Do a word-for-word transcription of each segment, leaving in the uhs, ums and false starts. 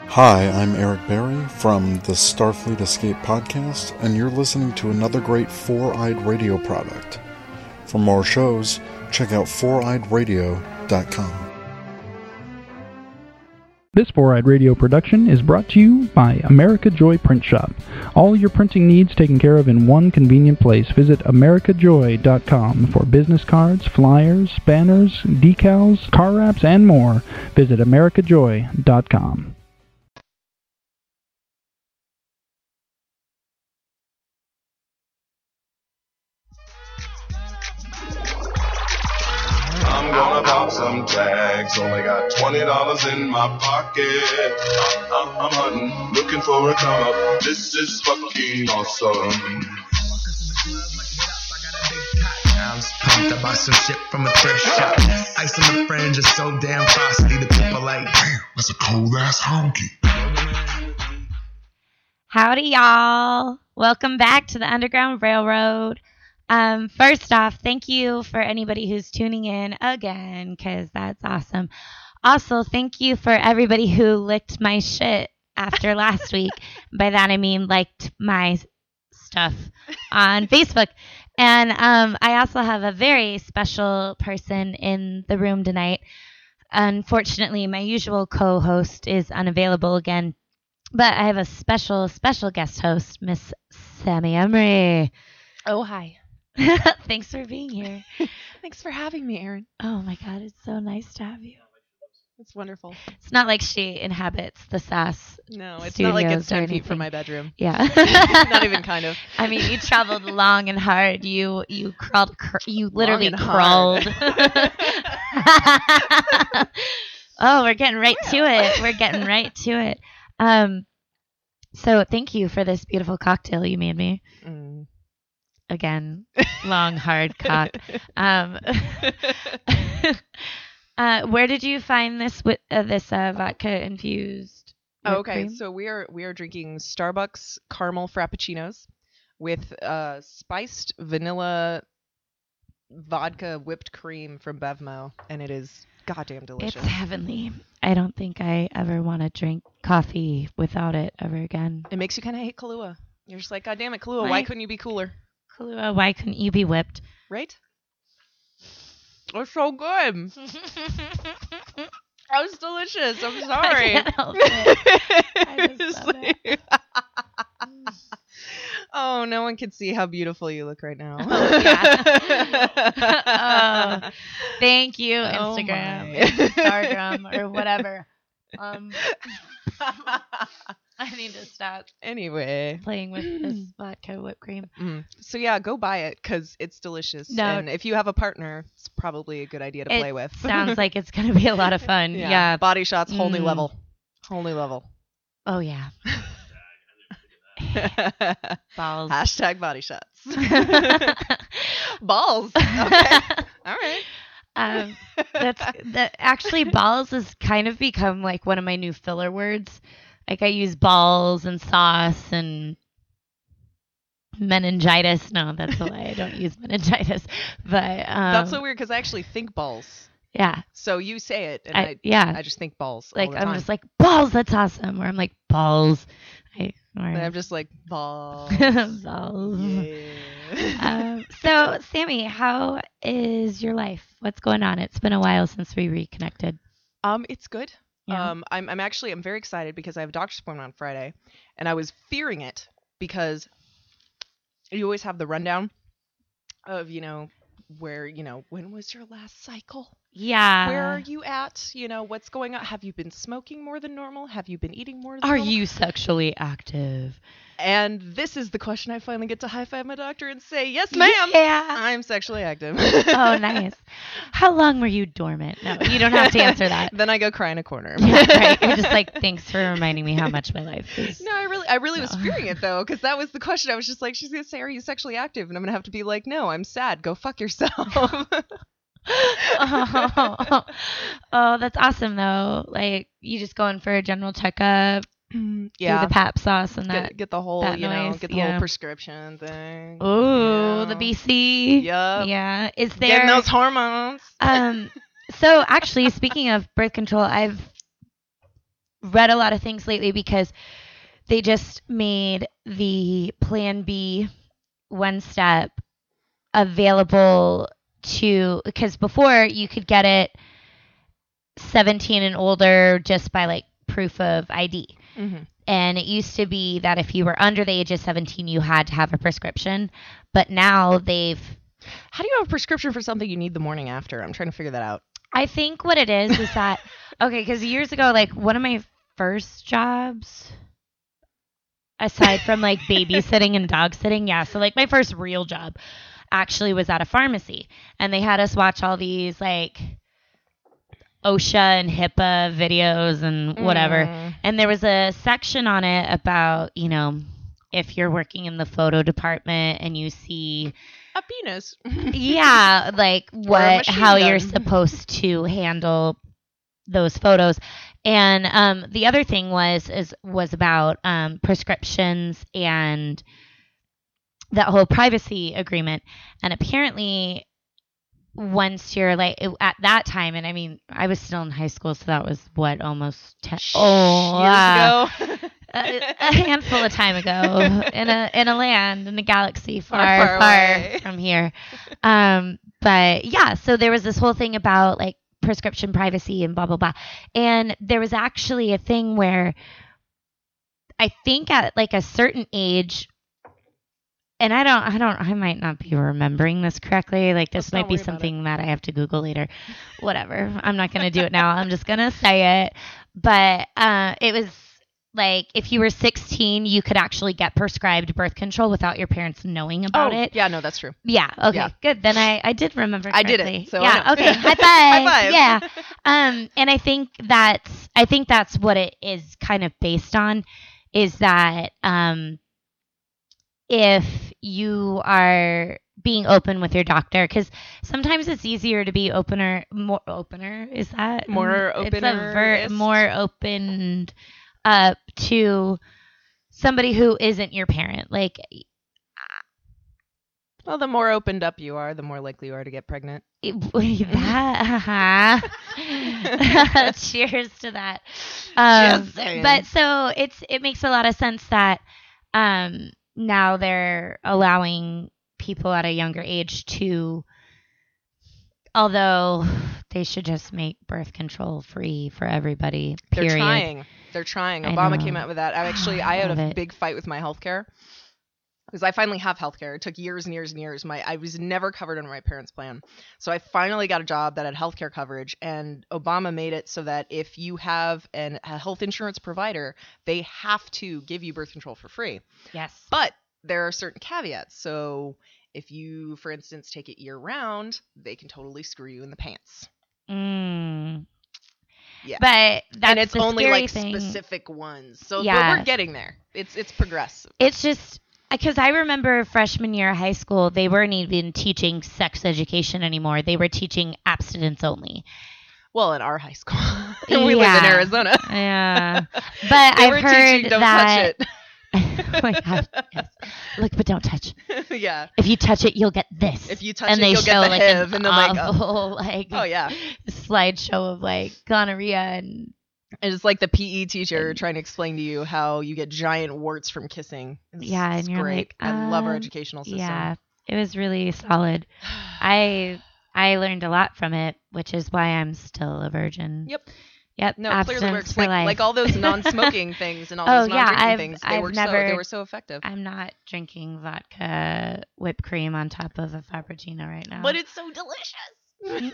Hi, I'm Eric Berry from the Starfleet Escape podcast, and you're listening to another great Four-Eyed Radio product. For more shows, check out four eyed radio dot com. This Four-Eyed Radio production is brought to you by America Joy Print Shop. All your printing needs taken care of in one convenient place. Visit america joy dot com for business cards, flyers, banners, decals, car wraps, and more. Visit america joy dot com. I'm gonna pop some tags, only got twenty dollars in my pocket. I'm, I'm hunting, looking for a come up. This is fucking awesome. I was pumped, I bought some shit from a thrift shop. Ice on my fringe is so damn frosty. The people like, damn, that's a cold ass honky. Howdy, y'all. Welcome back to the Underground Railroad. Um, first off, thank you for anybody who's tuning in again, because that's awesome. Also, thank you for everybody who licked my shit after last week. By that, I mean liked my stuff on Facebook. And um, I also have a very special person in the room tonight. Unfortunately, my usual co-host is unavailable again, but I have a special, special guest host, Miss Sammy Emery. Oh, hi. Thanks for being here. Thanks for having me, Erin. Oh my God, it's so nice to have you. It's wonderful. It's not like she inhabits the S A S. No, it's not like it's studios or ten feet from anything. my bedroom. Yeah. Not even kind of. I mean, you traveled long and hard. You you crawled. Cr- you literally and crawled. hard. Oh, we're getting right to it. We're getting right to it. Um. So thank you for this beautiful cocktail you made me. Mm. Again, long, hard cock. Um, uh, where did you find this wi- uh, this uh, vodka infused? Oh, okay, so we are we are drinking Starbucks caramel frappuccinos with uh, spiced vanilla vodka whipped cream from Bevmo, and it is goddamn delicious. It's heavenly. I don't think I ever want to drink coffee without it ever again. It makes you kind of hate Kahlua. You're just like, God damn it, Kahlua, Why- why couldn't you be cooler? Kahlua, why couldn't you be whipped? Right? It's so good. That was delicious. I'm sorry. I can't help it. I just It's love it. like- Oh, no one can see how beautiful you look right now. Oh, yeah. Oh, thank you, Oh, Instagram, my. Instagram, or whatever. Um, I need to stop Anyway. playing with this vodka whipped cream. Mm. So, yeah, go buy it because it's delicious. No. And if you have a partner, it's probably a good idea to It play with. Sounds like it's going to be a lot of fun. yeah. Yeah. Body shots, whole new Mm. level. Whole new level. Oh, yeah. Balls. Hashtag body shots. Balls. Okay. All right. Um, that's that. Actually, balls has kind of become like one of my new filler words. Like I use balls and sauce and meningitis. No, that's a lie. I don't use meningitis. But um, That's so weird because I actually think balls. yeah, So you say it, and I, I, yeah. I just think balls. all like the I'm time. just like balls. That's awesome. Or I'm like balls. I, or, And I'm just like balls. balls. Yeah. um, so, Sammy, how is your life? What's going on? It's been a while since we reconnected. Um, it's good. Yeah. Um, I'm I'm actually I'm very excited because I have a doctor's appointment on Friday, and I was fearing it because you always have the rundown of you know where you know when was your last cycle? Yeah. Where are you at? You know what's going on? Have you been smoking more than normal? Have you been eating more than Are normal? you sexually active? And this is the question I finally get to high five my doctor and say, yes, ma'am. Yeah. I'm sexually active. Oh, nice. How long were you dormant? No, you don't have to answer that. Then I go cry in a corner. Yeah, right. You're just like, thanks for reminding me how much my life is. No, I really, I really was No. fearing it though, because that was the question. I was just like, she's gonna say, "Are you sexually active?" And I'm gonna have to be like, "No, I'm sad. Go fuck yourself." oh, oh, that's awesome though. Like you just going for a general checkup, do yeah. the pap sauce and that. Get, get the whole, that you know, noise, get the yeah. whole prescription thing. Ooh, Yeah. the B C. Yup. Yeah. Is there Getting those hormones. um so actually speaking of birth control, I've read a lot of things lately because they just made the Plan B One Step available to, because before you could get it seventeen and older just by like proof of I D. Mm-hmm. And it used to be that if you were under the age of seventeen, you had to have a prescription. But now they've... How do you have a prescription for something you need the morning after? I'm trying to figure that out. I think what it is is that... Okay, because years ago, like one of my first jobs, aside from like babysitting and dog sitting, yeah, so like my first real job actually was at a pharmacy. And they had us watch all these like OSHA and HIPAA videos and whatever. Mm. And there was a section on it about, you know, if you're working in the photo department and you see a penis. Yeah, like what, how gun. You're supposed to handle those photos. And um, the other thing was is was about um, prescriptions and that whole privacy agreement. And apparently, once you're like at that time, and I mean, I was still in high school, so that was what almost ten oh years uh, ago, a, a handful of time ago in a in a land in a galaxy far far, far, far from here. Um, but yeah, so there was this whole thing about like prescription privacy and blah blah blah, and there was actually a thing where I think at like a certain age. And I don't, I don't, I might not be remembering this correctly. Like this might be something that I have to Google later. Whatever. I'm not going to do it now. I'm just going to say it. But uh, it was like if you were sixteen, you could actually get prescribed birth control without your parents knowing about oh, it. Yeah, no, that's true. Yeah. Okay. Yeah. Good. Then I, I did remember correctly. I did it. So yeah. Okay. High five. High five. Yeah. Um, and I think that's, I think that's what it is kind of based on, is that um. if you are being open with your doctor, because sometimes it's easier to be opener, more opener, is that? More opener. It's a ver- more opened up to somebody who isn't your parent. Like, well, the more opened up you are, the more likely you are to get pregnant. It, that, cheers to that. Um, but so it's it makes a lot of sense that um, now they're allowing people at a younger age to, although they should just make birth control free for everybody, period. They're trying. They're trying. Obama came out with that. I actually, I had a it. big fight with my healthcare because I finally have healthcare. It took years and years and years. My I was never covered under my parents' plan. So I finally got a job that had healthcare coverage, and Obama made it so that if you have an, a health insurance provider, they have to give you birth control for free. Yes. But there are certain caveats. So if you, for instance, take it year round, they can totally screw you in the pants. Mm. Yeah. But that's and it's the only scary like thing. specific ones. So yeah. but we're getting there. It's it's progressive. It's just because I remember freshman year of high school, they weren't even teaching sex education anymore. They were teaching abstinence only. Well, in our high school. we yeah. live in Arizona. Yeah. But they I've were heard teaching, don't that touch it. Oh my God, yes. Look, but don't touch. Yeah. If you touch it, you'll get this. If you touch and it, they you'll show get the like H I V. an And then like, awful, like, oh yeah, slideshow of like gonorrhea and. And it's like the P E teacher and, trying to explain to you how you get giant warts from kissing. It's, yeah, and it's you're great. like, I love our um, educational system. Yeah, it was really solid. I I learned a lot from it, which is why I'm still a virgin. Yep. Yep. No, clearly works. For like, life. like all those non-smoking things and all oh, those non-drinking yeah, I've, things. They I've were never, so they were so effective. I'm not drinking vodka whipped cream on top of a Frappuccino right now. But it's so delicious.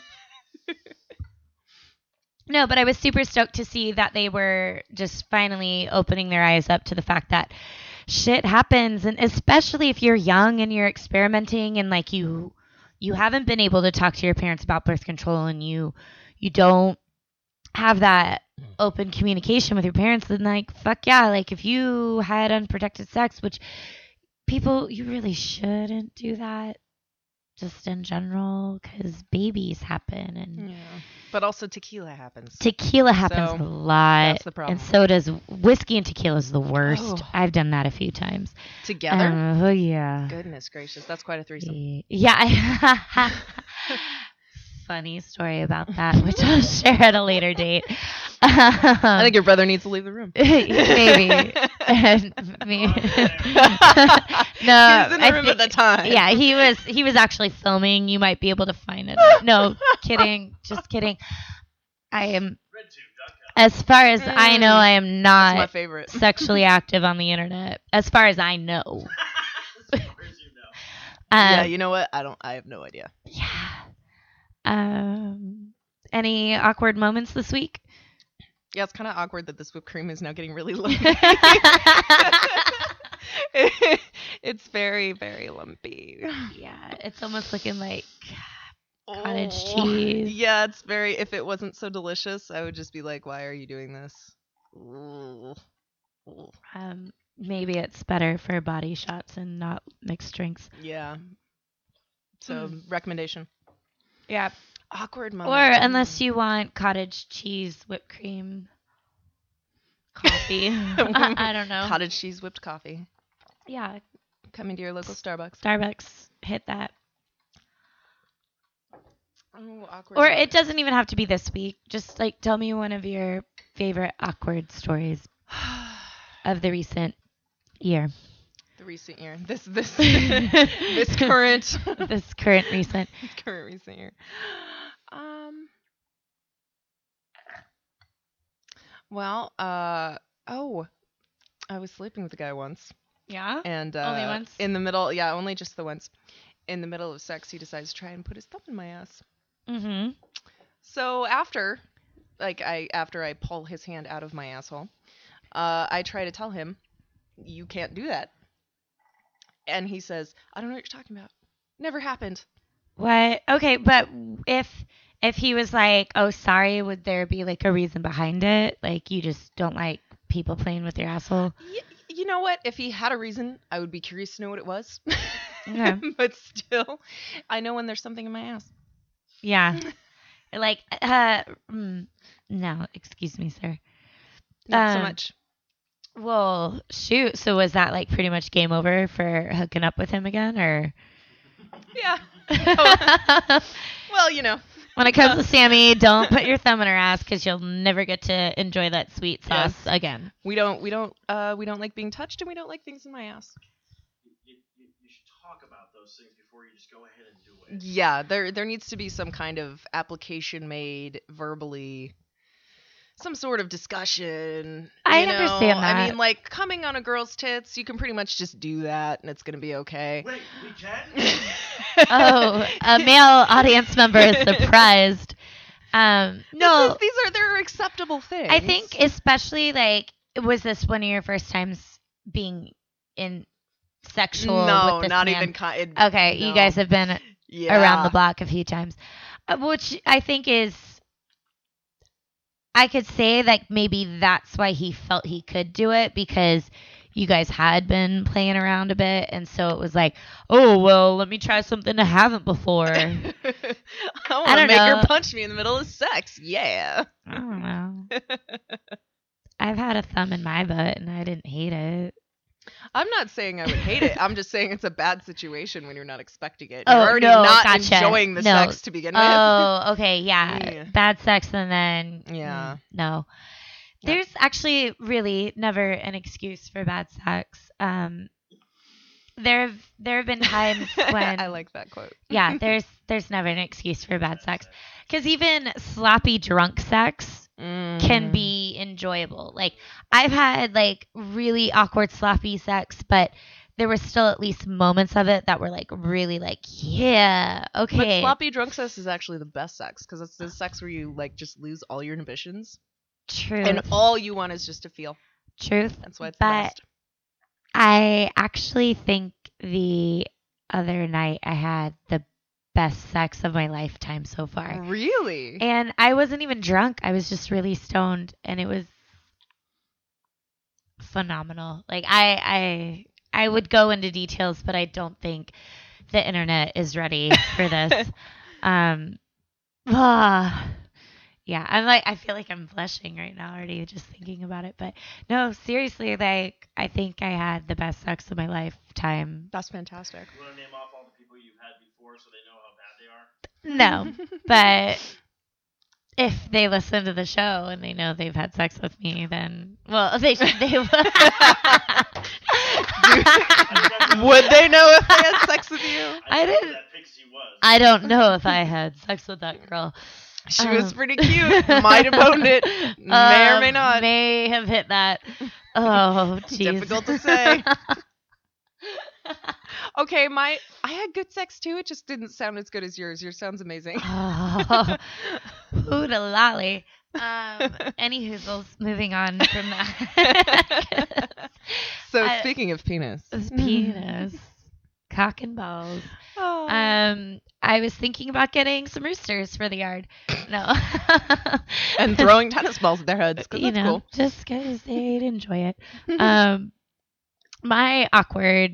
No, but I was super stoked to see that they were just finally opening their eyes up to the fact that shit happens, and especially if you're young and you're experimenting and like you you haven't been able to talk to your parents about birth control and you you don't have that open communication with your parents, then like fuck yeah, like if you had unprotected sex, which people, you really shouldn't do that just in general because babies happen and yeah. But also tequila happens. Tequila happens so a lot. That's the problem. And so does whiskey, and tequila is the worst. Oh. I've done that a few times. Together? Um, oh, yeah. Goodness gracious. That's quite a threesome. Yeah. funny story about that, which I'll share at a later date. Um, I think your brother needs to leave the room. maybe. And me. no, He was in the I room thi- at the time. Yeah, he was. He was actually filming. You might be able to find it. No, kidding. Just kidding. I am. As far as I know, I am That's my not favorite. sexually active on the internet. As far as I know. yeah, Um, you know what? I don't. I have no idea. Yeah. Um. Any awkward moments this week? Yeah, it's kind of awkward that this whipped cream is now getting really lumpy. It's very, very lumpy. Yeah, it's almost looking like cottage Oh, cheese. Yeah, it's very. If it wasn't so delicious, I would just be like, "Why are you doing this?" Ooh. Ooh. Um. Maybe it's better for body shots and not mixed drinks. Yeah. So recommendation. Yeah. Awkward Or moment. unless you want cottage cheese whipped cream coffee. I, I don't know. Cottage cheese whipped coffee. Yeah. Coming to your local Starbucks. Starbucks. Hit that. Oh, awkward. Or moment. it doesn't even have to be this week. Just like tell me one of your favorite awkward stories of the recent year. The recent year. This this this current This current recent. current recent year. Um. Well, uh oh, I was sleeping with a guy once, Yeah. and uh, Only once? in the middle, yeah, only just the once. In the middle of sex, he decides to try and put his thumb in my ass. Mm-hmm. So after, like I after I pull his hand out of my asshole, uh, I try to tell him, "You can't do that." And he says, "I don't know what you're talking about. Never happened." What? Okay, but if if he was like, "Oh, sorry," would there be like a reason behind it? Like you just don't like people playing with your asshole? Y- you know what? If he had a reason, I would be curious to know what it was. Okay. But still, I know when there's something in my ass. Yeah. Like, uh, mm, no, excuse me, sir. Not so Um, much. Well, shoot. So was that like pretty much game over for hooking up with him again, or? Yeah. Oh, well, you know. When it comes to Sammy, don't put your thumb in her ass because you'll never get to enjoy that sweet sauce Yes. again. We don't. We don't. Uh, we don't like being touched, and we don't like things in my ass. You, you, you should talk about those things before you just go ahead and do it. Yeah, there there needs to be some kind of application made verbally, some sort of discussion. I you know? understand I that. mean, like coming on a girl's tits, you can pretty much just do that, and it's gonna be okay. Wait, we can? Oh, a male audience member is surprised. Um, no, This is- these are they're acceptable things. I think especially like, was this one of your first times being in sexual no, with this not man? even. Con- it, Okay, you no. guys have been yeah. around the block a few times, uh, which I think is, I could say like maybe that's why he felt he could do it, because you guys had been playing around a bit, and so it was like, oh well, let me try something I haven't before. I want I to don't make know. her punch me in the middle of sex. Yeah. I don't know. I've had a thumb in my butt and I didn't hate it. I'm not saying I would hate it. I'm just saying it's a bad situation when you're not expecting it. Oh, You're already no, not gotcha. enjoying the No. sex to begin with. Oh, okay, yeah. Yeah. Bad sex and then Yeah. mm, no. Yeah. There's actually really never an excuse for bad sex. Um, there have there have been times when I like that quote. yeah, there's there's never an excuse for bad sex, because even sloppy drunk sex Mm. can be enjoyable. Like I've had like really awkward sloppy sex, but there were still at least moments of it that were like really like, yeah, But okay. sloppy drunk sex is actually the best sex because it's the sex where you like just lose all your inhibitions Truth. and all you want is just to feel. Truth. That's why it's But the best. I actually think the other night I had the best sex of my lifetime so far. Really? And I wasn't even drunk. I was just really stoned, and it was phenomenal. Like I I I would go into details, but I don't think the internet is ready for this. um ah, yeah, I'm like I feel like I'm blushing right now already just thinking about it. But no, seriously, like I think I had the best sex of my lifetime. That's fantastic. You want to name off all the people you've had before so they know how bad they are? No, but if they listen to the show and they know they've had sex with me, then well, they should. They will. Would they know if they had sex with you? I, I know didn't- That pixie was. I don't know if I had sex with that girl. She was Um, pretty cute. Might have owned it. May or may Um, not. May have hit that. Oh, jeez. Difficult to say. Okay, my I had good sex too. It just didn't sound as good as yours. Yours sounds amazing. Oh, hoota lolly. Um, any hoozles, moving on from that. So I- speaking of penis, It was penis, cock and balls. Oh. Um, I was thinking about getting some roosters for the yard. No. and throwing tennis balls at their heads. 'Cause you that's know, cool. just because they'd enjoy it. Um, my awkward.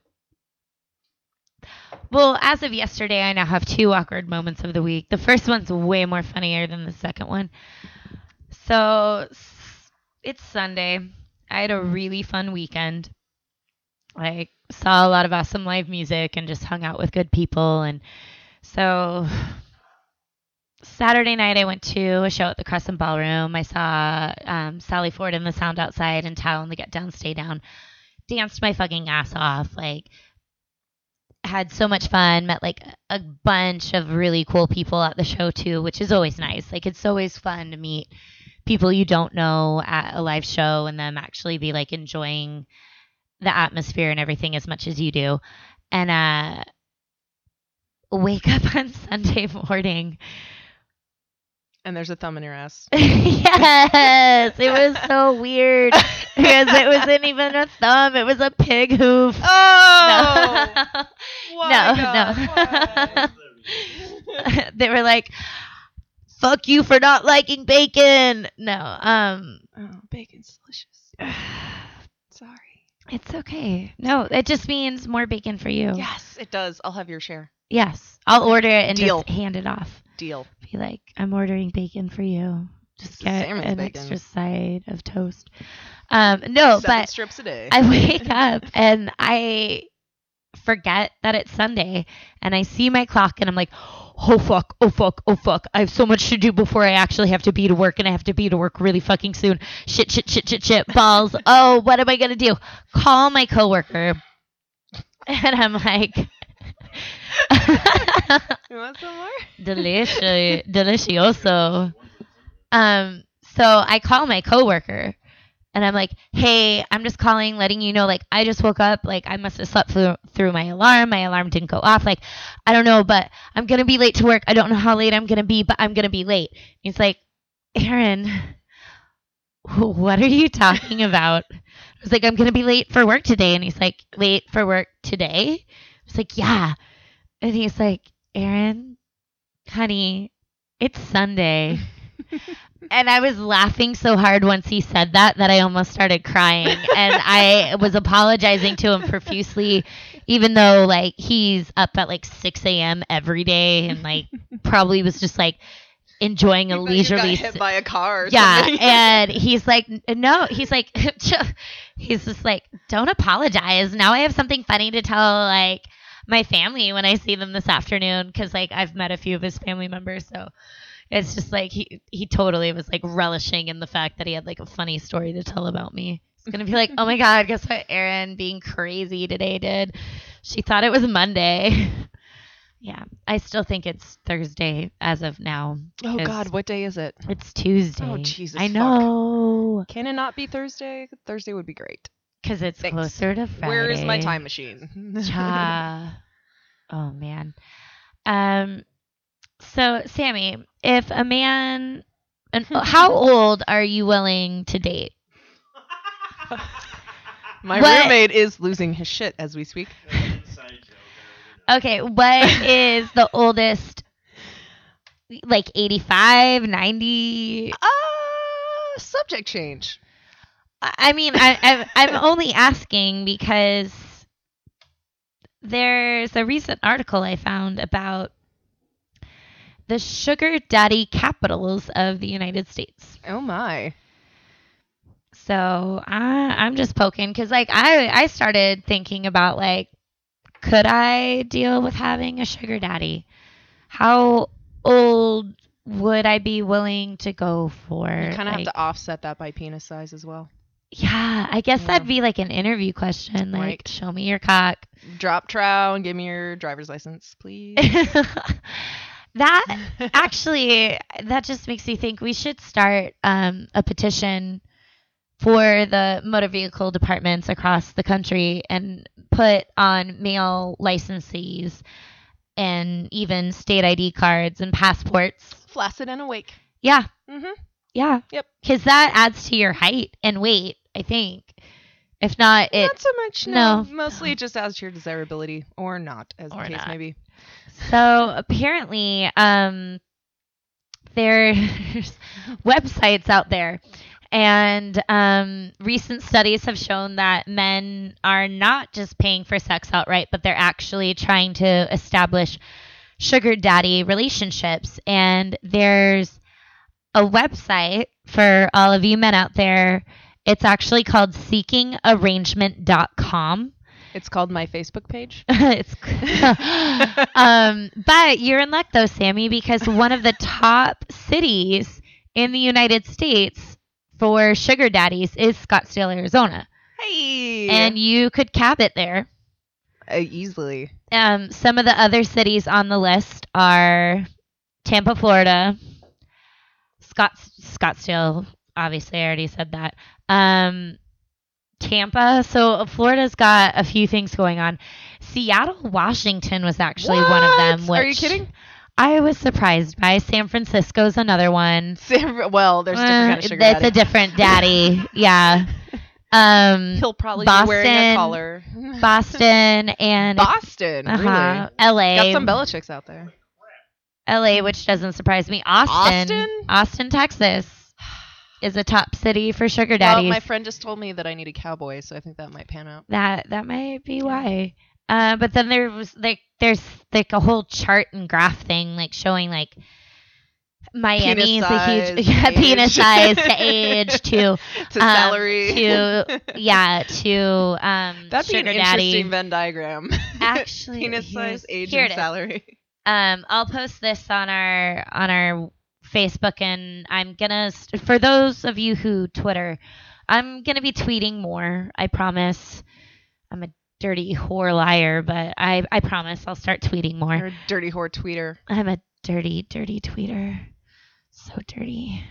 Well, as of yesterday, I now have two awkward moments of the week. The first one's way more funnier than the second one. So s- it's Sunday. I had a really fun weekend. I saw a lot of awesome live music and just hung out with good people. And so Saturday night, I went to a show at the Crescent Ballroom. I saw um, Sally Ford and the Sound Outside and Tao and the Get Down, Stay Down. Danced my fucking ass off. Like, had so much fun. Met like a bunch of really cool people at the show too, which is always nice. Like, it's always fun to meet people you don't know at a live show and them actually be like enjoying the atmosphere and everything as much as you do. And uh wake up on Sunday morning. And there's a thumb in your ass. Yes, it was so weird because it wasn't even a thumb; it was a pig hoof. Oh! No, Why, no, God, no. They were like, "Fuck you for not liking bacon." No, um, Oh, bacon's delicious. Sorry. it's okay. No, it just means more bacon for you. Yes, it does. I'll have your share. Yes, I'll order it and Deal. just hand it off. Deal. Be like, I'm ordering bacon for you. Just This is get salmon's an bacon. extra side of toast. Um, no, Seven but strips a day. I wake up and I forget that it's Sunday, and I see my clock and I'm like, oh fuck, oh fuck, oh fuck. I have so much to do before I actually have to be to work, and I have to be to work really fucking soon. Shit, shit, shit, shit, shit, balls. Oh, what am I gonna do? Call my coworker. And I'm like, You want some more? delicious, delicioso. Um, so I call my coworker and I'm like, hey, I'm just calling, letting you know, like, I just woke up. Like, I must have slept through, through my alarm. My alarm didn't go off. Like, I don't know, but I'm going to be late to work. I don't know how late I'm going to be, but I'm going to be late. He's like, Aaron, what are you talking about? I was like, I'm going to be late for work today. And he's like, late for work today? I was like, yeah. And he's like, Aaron, honey, it's Sunday. And I was laughing so hard once he said that that I almost started crying. And I was apologizing to him profusely, even though like he's up at like six a.m. every day and like probably was just like enjoying a You leisurely got hit by a car or yeah, something. and he's like, n- no, he's like, he's just like, don't apologize. Now I have something funny to tell, like, my family when I see them this afternoon, because, like, I've met a few of his family members, so it's just, like, he, he totally was, like, relishing in the fact that he had, like, a funny story to tell about me. He's going to be like, oh, my God, guess what Erin being crazy today did? She thought it was Monday. Yeah, I still think it's Thursday as of now. Oh, 'cause God, what day is it? It's Tuesday. Oh, Jesus, I fuck. know. Can it not be Thursday? Thursday would be great. Because it's Thanks. closer to Friday. Where is my time machine? Cha. Oh, man. Um. So, Sammy, if a man... An, how old are you willing to date? My What? roommate is losing his shit as we speak. Inside joke. Okay, what is the oldest... Like eighty-five, ninety... Uh, subject change. I I mean, I, I, I'm only asking because there's a recent article I found about the sugar daddy capitals of the United States. Oh, my. So I, I'm just poking because, like, I, I started thinking about, like, could I deal with having a sugar daddy? how old would I be willing to go for? You kind of like, have to offset that by penis size as well. Yeah, I guess Yeah. that'd be like an interview question. Like, Right. show me your cock. Drop trow and give me your driver's license, please. That actually, that just makes me think we should start um, a petition for the motor vehicle departments across the country and put on male licensees and even state I D cards and passports. Flaccid and awake. Yeah, Mm-hmm. yeah. Yep. Because that adds to your height and weight, I think. If not, it. Not so much, no. no. Mostly just as to your desirability, or not, as Or the case not. may be. So apparently, um, there's websites out there, and um, recent studies have shown that men are not just paying for sex outright, but they're actually trying to establish sugar daddy relationships. And there's a website for all of you men out there. It's actually called seeking arrangement dot com. It's called my Facebook page. it's um, but you're in luck though, Sammy, because one of the top cities in the United States for sugar daddies is Scottsdale, Arizona, Hey! and you could cap it there. uh, easily. Um, some of the other cities on the list are Tampa, Florida, Scotts Scottsdale. Obviously, I already said that. Um, Tampa. So Florida's got a few things going on. Seattle, Washington was actually one of them. What? Which Are you kidding? I was surprised by. San Francisco's another one. San, well, there's a different kind of sugar It's daddy. a different daddy. Yeah. Um, He'll probably Boston, be wearing a collar. Boston and Boston, uh-huh, really? L A. Got some Belichicks out there. L A, which doesn't surprise me. Austin, Austin? Austin, Texas, is a top city for sugar Well, daddies. my friend just told me that I need a cowboy, so I think that might pan out. That that might be why. Uh, but then there was like there's like a whole chart and graph thing like showing like Miami is a huge Penis yeah, size, penis age. size to age to to um, salary. to yeah to um That'd be sugar an daddy. interesting Venn diagram. Actually, penis here's- size, age, here and it is. salary. Um, I'll post this on our on our Facebook, and I'm gonna st- for those of you who Twitter, I'm gonna be tweeting more. I promise. I'm a dirty whore liar, but I I promise I'll start tweeting more. You're a dirty whore tweeter. I'm a dirty, dirty tweeter. So dirty.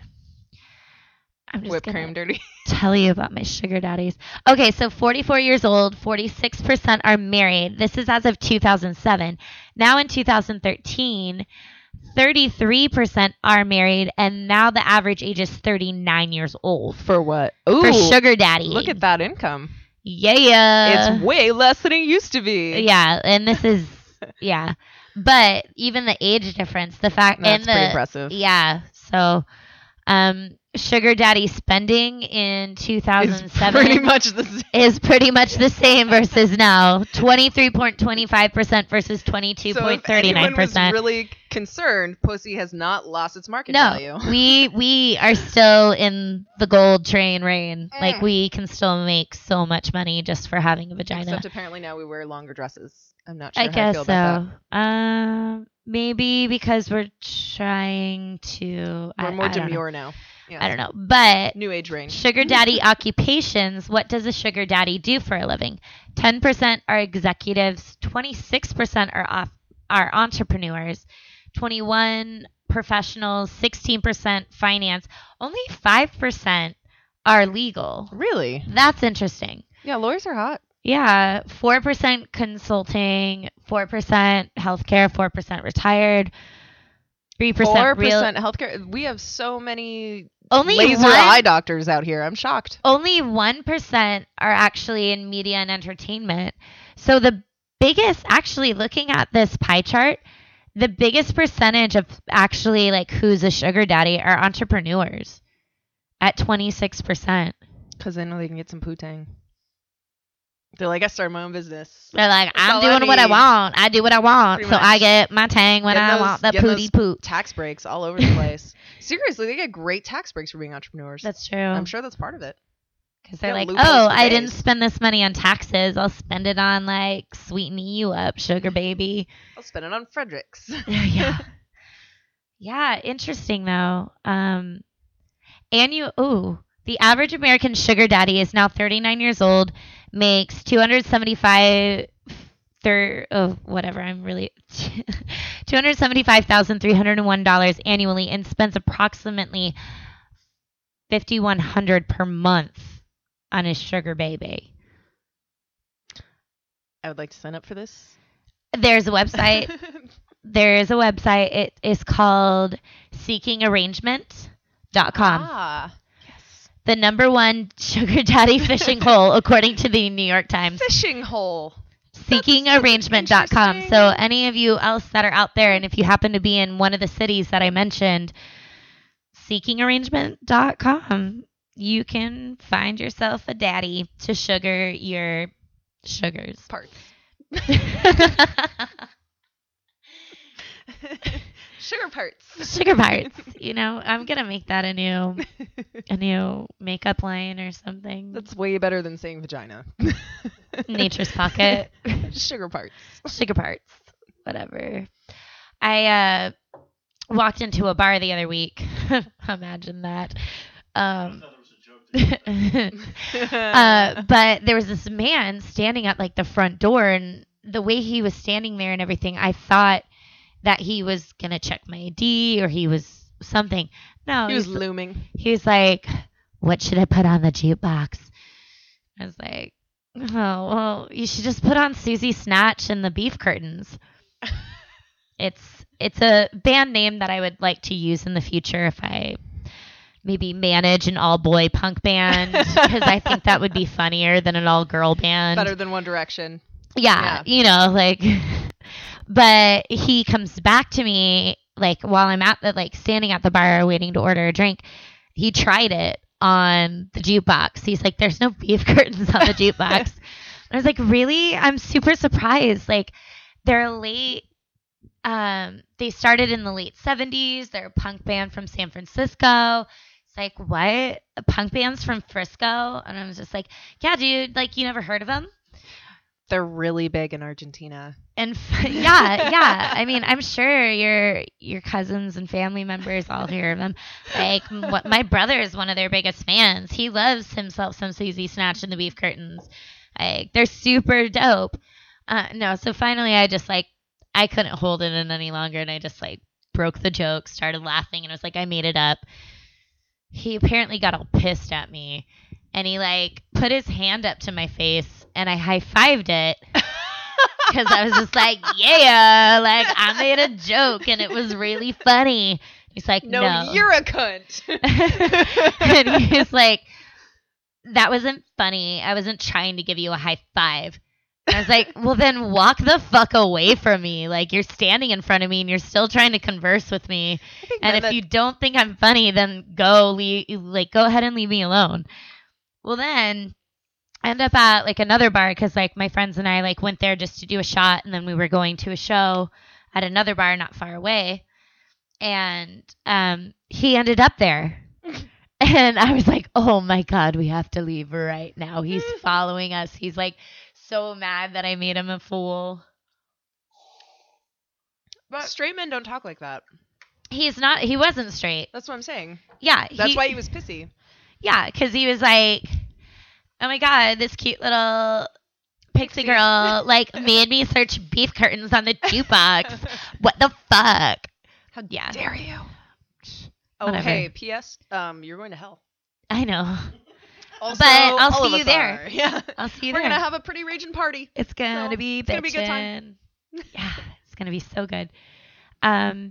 I'm just Whipped gonna cream dirty. tell you about my sugar daddies. Okay, so forty-four years old, forty-six percent are married. This is as of two thousand seven. Now in two thousand thirteen, thirty-three percent are married, and now the average age is thirty-nine years old For what? Ooh, for sugar daddy. look at that income. Yeah. it's way less than it used to be. Yeah, and this is yeah. But even the age difference, the fact That's and the pretty impressive. yeah. So, um, sugar daddy spending in two thousand It's seven pretty much the same. is pretty much the same versus now. twenty-three point two five percent versus twenty-two point three nine So if anyone was percent. really concerned, pussy has not lost its market No, value. we we are still in the gold train reign. Like Mm. we can still make so much money just for having a vagina. Except apparently now we wear longer dresses. I'm not sure I how I guess feel so. about that. Um, maybe because we're trying to. We're I, more I don't know. demure now. Yeah. I don't know, but New age range. sugar daddy occupations. What does a sugar daddy do for a living? Ten percent are executives. Twenty-six percent are off are entrepreneurs. Twenty-one professionals. Sixteen percent finance. Only five percent are legal. Really? That's interesting. Yeah, lawyers are hot. Yeah, four percent consulting, four percent healthcare, four percent retired, three Four percent real. percent healthcare. We have so many Only laser one, eye doctors out here. I'm shocked. Only one percent are actually in media and entertainment. So the biggest, actually looking at this pie chart, the biggest percentage of actually like who's a sugar daddy are entrepreneurs at twenty-six percent. Because they know they can get some poo-tang. They're like, I started my own business. They're like, That's all I'm I doing what I need. want. I do what I want. Pretty So I much. get my tang when Getting I those- want the getting pooty those poot. Tax breaks all over the place. Seriously, they get great tax breaks for being entrepreneurs. That's true. I'm sure that's part of it. Because they're Yeah, like, loopholes oh, for I didn't days. spend this money on taxes. I'll spend it on, like, sweeten you up, sugar baby. I'll spend it on Fredericks. Yeah. Yeah, interesting, though. Um, and you, ooh, the average American sugar daddy is now thirty-nine years old, makes two hundred seventy-five, thir- oh, whatever, I'm really, two hundred seventy-five thousand three hundred one dollars annually and spends approximately five thousand one hundred dollars per month on his sugar baby. I would like to sign up for this. There's a website. There is a website. It is called seeking arrangement dot com. Ah, yes. The number one sugar daddy fishing hole, according to the New York Times. Fishing hole. seeking arrangement dot com. So any of you else that are out there, and if you happen to be in one of the cities that I mentioned, seeking arrangement dot com, you can find yourself a daddy to sugar your sugars. Parts. Sugar parts. Sugar parts. You know, I'm gonna make that a new a new makeup line or something. That's way better than saying vagina. Nature's pocket. Sugar parts. Sugar parts. Whatever. I uh walked into a bar the other week. Imagine that. Um uh, but there was this man standing at like the front door, and the way he was standing there and everything, I thought that he was gonna check my I D or he was something. No, He was he's- looming. he was like, "What should I put on the jukebox?" I was like, "Oh, well, you should just put on Susie Snatch and the Beef Curtains." It's it's a band name that I would like to use in the future if I maybe manage an all-boy punk band, because I think that would be funnier than an all-girl band. Better than One Direction. Yeah, you know, like, but he comes back to me, like, while I'm at the, like, standing at the bar waiting to order a drink. He tried it on the jukebox. He's like, there's no beef curtains on the jukebox. I was like, really? I'm super surprised. Like, they're late. Um, they started in the late seventies. They're a punk band from San Francisco. It's like, what? Punk bands from Frisco? And I was just like, yeah, dude, like, you never heard of them? They're really big in Argentina. And f- yeah, yeah. I mean, I'm sure your your cousins and family members all hear of them. Like, m- what my brother is one of their biggest fans. He loves himself some Susie Snatch and the Beef Curtains. Like, they're super dope. Uh, no, so finally, I just like I couldn't hold it in any longer, and I just like broke the joke, started laughing, and I was like, I made it up. He apparently got all pissed at me, and he like put his hand up to my face, and I high-fived it because I was just like, yeah, like I made a joke, and it was really funny. He's like, No, no. you're a cunt. And he's like, that wasn't funny. I wasn't trying to give you a high five. And I was like, well, then walk the fuck away from me. Like, you're standing in front of me and you're still trying to converse with me. And if that- you don't think I'm funny, then go leave, like, go ahead and leave me alone. Well, then I end up at like another bar because like my friends and I like went there just to do a shot, and then we were going to a show at another bar not far away. And um, he ended up there. And I was like, oh my God, we have to leave right now. He's following us. He's like so mad that I made him a fool. But straight men don't talk like that. He's not, he wasn't straight. That's what I'm saying. Yeah. That's why he was pissy. Yeah, because he was like, oh my God, this cute little pixie girl like made me search beef curtains on the jukebox. What the fuck? How Yeah. dare you? Oh, Whatever. hey, P S. Um, you're going to hell. I know. Also, But I'll all see of you us there. are. Yeah. I'll see you We're there. gonna have a pretty raging party. It's gonna So, be it's gonna be a good time. bitchin'. Yeah, it's gonna be so good. Um.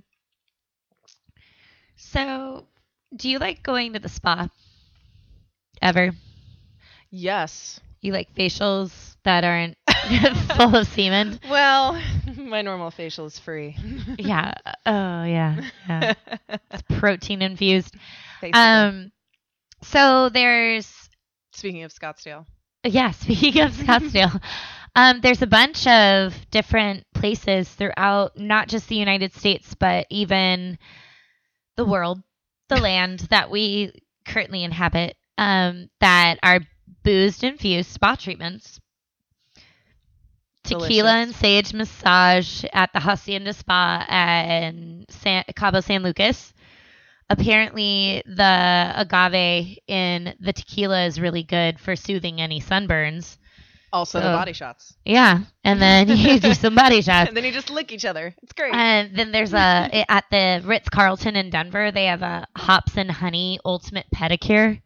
So, do you like going to the spa? Ever? Yes. You like facials that aren't full of semen? Well, my normal facial is free. Yeah. Oh yeah. Yeah. It's protein infused. Basically. Um. So there's Speaking of Scottsdale. yeah. Speaking of Scottsdale, um, there's a bunch of different places throughout not just the United States, but even the world, the land that we currently inhabit, um, that are boozed-infused spa treatments. Tequila Delicious. and sage massage at the Hacienda Spa in San, Cabo San Lucas. Apparently, the agave in the tequila is really good for soothing any sunburns. Also, the So- body shots. Yeah, and then you do some body shots. And then you just lick each other. It's great. And then there's a at the Ritz-Carlton in Denver, they have a hops and honey ultimate pedicure.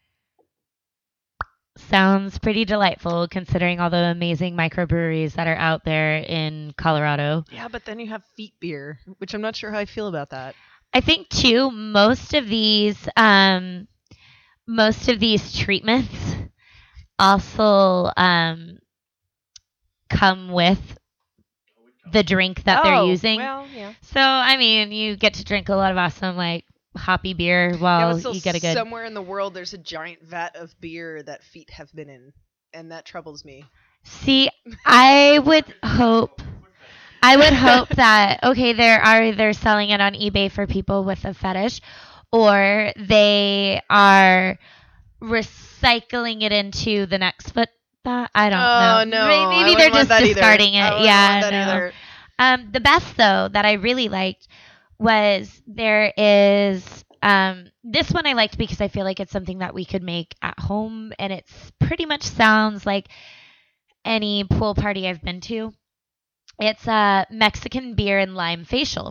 Sounds pretty delightful considering all the amazing microbreweries that are out there in Colorado. Yeah, but then you have feet beer, which I'm not sure how I feel about that. I think too most of these um most of these treatments also um come with the drink that they're Oh, using. Well, yeah. So I mean, you get to drink a lot of awesome like hoppy beer yeah, while but still you get a good somewhere in the world there's a giant vat of beer that feet have been in, and that troubles me. See, I would hope I would hope that okay, there are they're selling it on eBay for people with a fetish, or they are recycling it into the next foot. That I don't oh, know. no. Maybe, I maybe wouldn't they're want just that either. discarding it. I wouldn't Yeah. want that no. either. Um, the best though that I really liked was there is um this one I liked because I feel like it's something that we could make at home, and it's pretty much sounds like any pool party I've been to. It's a Mexican beer and lime facial.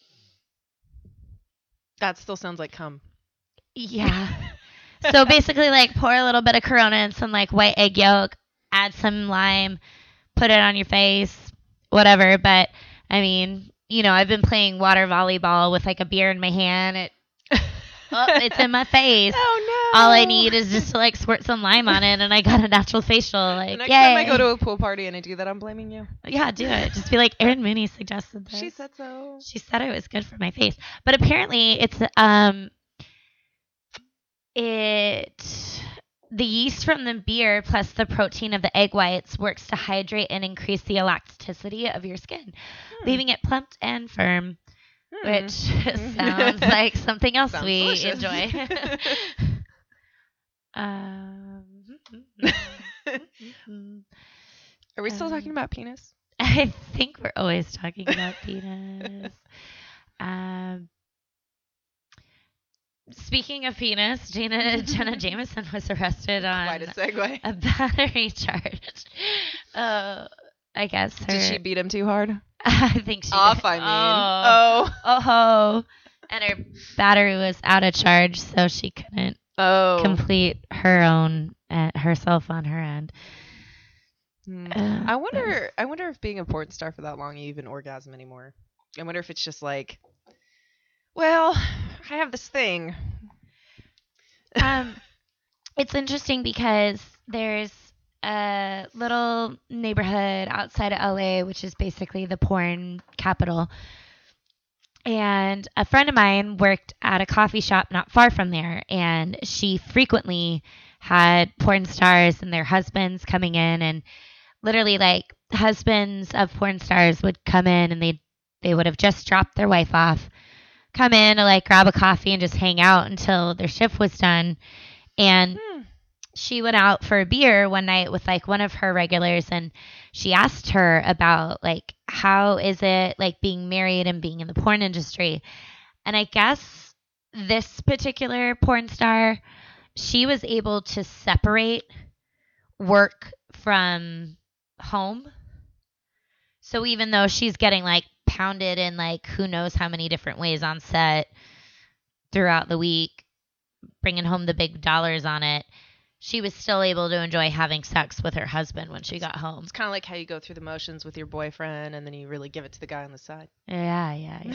That still sounds like cum. Yeah. So basically, like, pour a little bit of Corona and some, like, white egg yolk, add some lime, put it on your face, whatever. But, I mean, you know, I've been playing water volleyball with, like, a beer in my hand. It, oh, it's in my face. Oh, no. All I need is just to, like, squirt some lime on it, and I got a natural facial. The Like, next yay. time I go to a pool party and I do that, I'm blaming you. Yeah, do it. Just be like, Erin Mooney suggested this. She said so. She said it was good for my face. But apparently it's um it the yeast from the beer plus the protein of the egg whites works to hydrate and increase the elasticity of your skin, Hmm. leaving it plump and firm, Hmm. which sounds like something else Sounds we delicious. enjoy. um, Are we still Um, talking about penis? I think we're always talking about penis. Um, speaking of penis, Gina, Jenna Jameson was arrested on Quite a segue. a battery charge. Uh, I guess her. Did she beat him too hard? I think she Off, did. I mean. Oh. Oh. Oh. And her battery was out of charge, so she couldn't Oh. complete her own, uh, herself on her end. Hmm. Uh, I wonder. I wonder if being a porn star for that long, you even orgasm anymore. I wonder if it's just like, well, I have this thing. Um, it's interesting because there's a little neighborhood outside of L A, which is basically the porn capital. And a friend of mine worked at a coffee shop not far from there, and she frequently had porn stars and their husbands coming in, and literally like husbands of porn stars would come in and they they would have just dropped their wife off, come in to like grab a coffee and just hang out until their shift was done. And Hmm. she went out for a beer one night with like one of her regulars, and she asked her about like how is it like being married and being in the porn industry. And I guess this particular porn star, she was able to separate work from home. So even though she's getting like pounded in like who knows how many different ways on set throughout the week, bringing home the big dollars on it, she was still able to enjoy having sex with her husband when she got home. It's kind of like how you go through the motions with your boyfriend, and then you really give it to the guy on the side. Yeah, yeah,